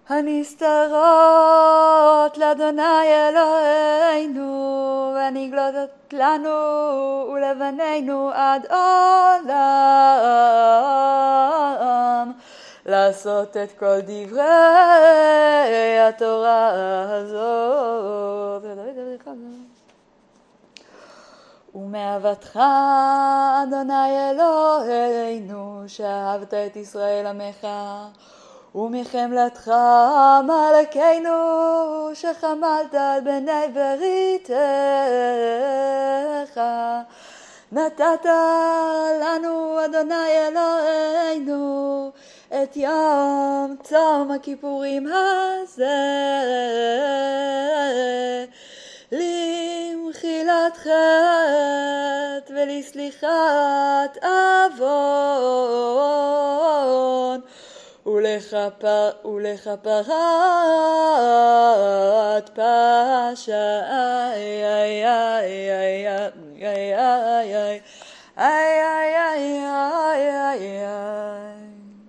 הנסתרות לאדוני אלוהינו, ונגלותות לנו ולבנינו עד עולם, לעשות את כל דברי התורה הזאת. ומאהבתך אדוני אלוהינו, שאהבת את ישראל עמך, ומחמלתך מלכנו, שחמלת על בני בריתך, נתת לנו אדוני אלוהינו את יום צום הכיפורים הזה, למחילת חטא ולסליחת עוון, ולכפרת פשע. איי